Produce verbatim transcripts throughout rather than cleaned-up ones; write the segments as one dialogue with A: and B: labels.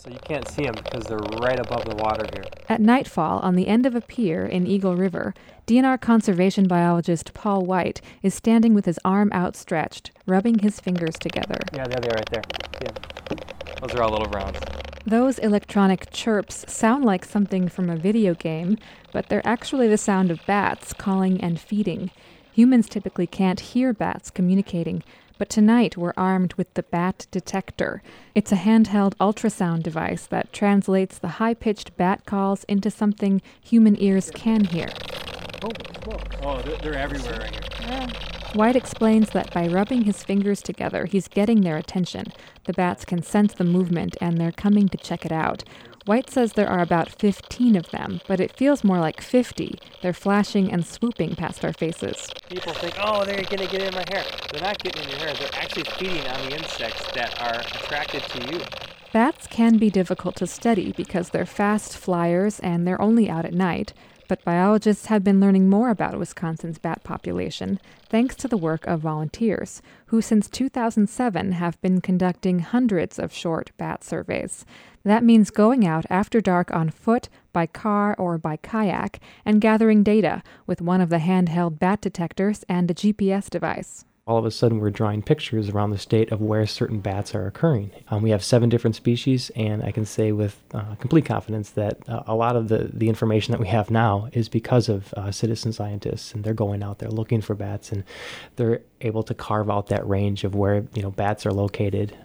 A: so you can't see them because they're right above the water here.
B: At nightfall, on the end of a pier in Eagle River, D N R conservation biologist Paul White is standing with his arm outstretched, rubbing his fingers together.
A: Yeah, there they are right there. Yeah. Those are all little browns.
B: Those electronic chirps sound like something from a video game, but they're actually the sound of bats calling and feeding. Humans typically can't hear bats communicating, but tonight we're armed with the Bat Detector. It's a handheld ultrasound device that translates the high-pitched bat calls into something human ears can hear.
A: Oh, smoke. Oh, they're, they're everywhere right here.
B: Yeah. White explains that by rubbing his fingers together, he's getting their attention. The bats can sense the movement, and they're coming to check it out. White says there are about fifteen of them, but it feels more like fifty. They're flashing and swooping past our faces.
A: People think, oh, they're going to get in my hair. They're not getting in your hair. They're actually feeding on the insects that are attracted to you.
B: Bats can be difficult to study because they're fast flyers and they're only out at night. But biologists have been learning more about Wisconsin's bat population thanks to the work of volunteers, who since two thousand seven have been conducting hundreds of short bat surveys. That means going out after dark on foot, by car, or by kayak and gathering data with one of the handheld bat detectors and a G P S device.
C: All of a sudden, we're drawing pictures around the state of where certain bats are occurring. Um, we have seven different species, and I can say with uh, complete confidence that uh, a lot of the, the information that we have now is because of uh, citizen scientists, and they're going out there looking for bats, and they're able to carve out that range of where, you know, bats are located.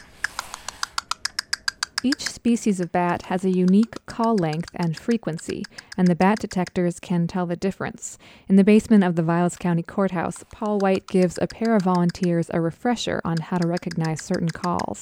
B: Each species of bat has a unique call length and frequency, and the bat detectors can tell the difference. In the basement of the Viles County Courthouse, Paul White gives a pair of volunteers a refresher on how to recognize certain calls.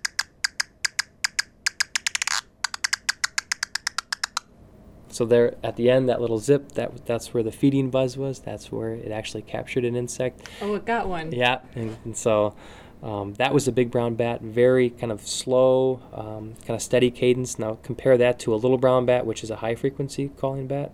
C: So there, at the end, that little zip, that that's where the feeding buzz was. That's where it actually captured an insect.
B: Oh, it got one.
C: Yeah, and, and so... Um, that was a big brown bat, very kind of slow, um, kind of steady cadence. Now compare that to a little brown bat, which is a high frequency calling bat.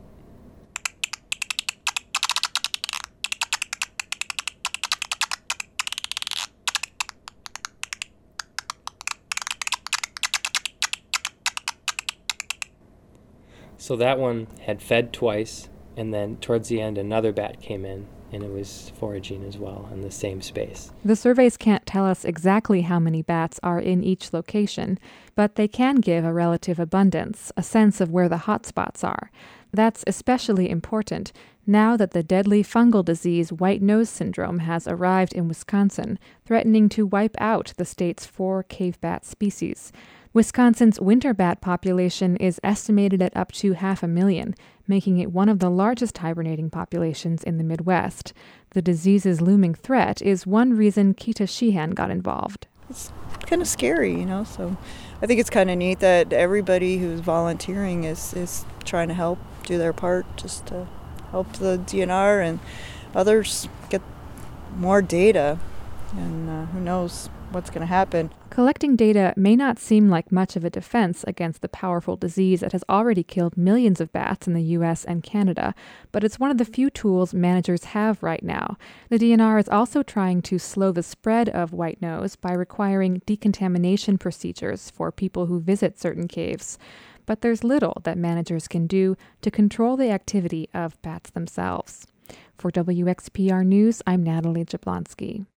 C: So that one had fed twice, and then towards the end another bat came in, and it was foraging as well in the same space.
B: The surveys can't tell us exactly how many bats are in each location, but they can give a relative abundance, a sense of where the hot spots are. That's especially important now that the deadly fungal disease white nose syndrome has arrived in Wisconsin, threatening to wipe out the state's four cave bat species. Wisconsin's winter bat population is estimated at up to half a million, making it one of the largest hibernating populations in the Midwest. The disease's looming threat is one reason Keita Sheehan got involved.
D: It's kind of scary, you know, so I think it's kind of neat that everybody who's volunteering is, is trying to help do their part just to help the D N R and others get more data, and uh, who knows what's going to happen.
B: Collecting data may not seem like much of a defense against the powerful disease that has already killed millions of bats in the U S and Canada, but it's one of the few tools managers have right now. The D N R is also trying to slow the spread of white nose by requiring decontamination procedures for people who visit certain caves. But there's little that managers can do to control the activity of bats themselves. For W X P R News, I'm Natalie Jablonski.